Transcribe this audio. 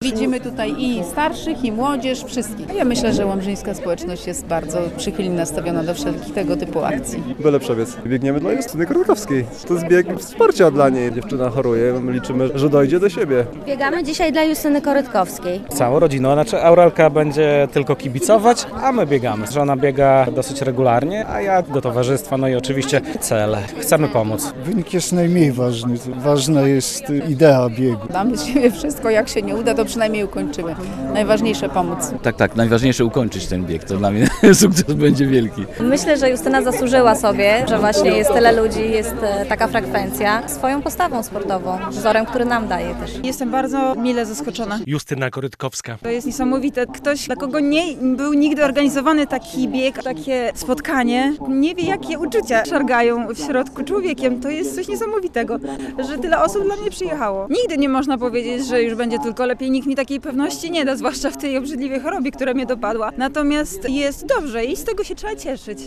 Widzimy tutaj i starszych, i młodzież, wszystkich. Ja myślę, że łomżyńska społeczność jest bardzo przychylnie nastawiona do wszelkich tego typu akcji. Byle przebiec. Biegniemy dla Justyny Korotkowskiej. To jest bieg wsparcia dla niej. Dziewczyna choruje, my liczymy, że dojdzie do siebie. Biegamy dzisiaj dla Justyny Korotkowskiej. Całą rodziną, Aurelka będzie tylko kibicować, a my biegamy. Żona biega dosyć regularnie, a ja do towarzystwa, no i oczywiście cele. Chcemy pomóc. Wynik jest najmniej ważny. Ważna jest idea biegu. Damy z siebie wszystko, jak się nie uda, to przynajmniej ukończymy. Najważniejsze pomóc. Tak, najważniejsze ukończyć ten bieg. To dla mnie sukces będzie wielki. Myślę, że Justyna zasłużyła sobie, że właśnie jest tyle ludzi, jest taka frekwencja, swoją postawą sportową, wzorem, który nam daje też. Jestem bardzo mile zaskoczona. Justyna Korotkowska. To jest niesamowite. Ktoś, dla kogo nie był nigdy organizowany taki bieg, takie spotkanie, nie wie, jakie uczucia szargają w środku człowiekiem. To jest coś niesamowitego, że tyle osób dla mnie przyjechało. Nigdy nie można powiedzieć, że już będzie tylko lepiej. Nikt mi takiej pewności nie da, zwłaszcza w tej obrzydliwej chorobie, która mnie dopadła. Natomiast jest dobrze i z tego się trzeba cieszyć.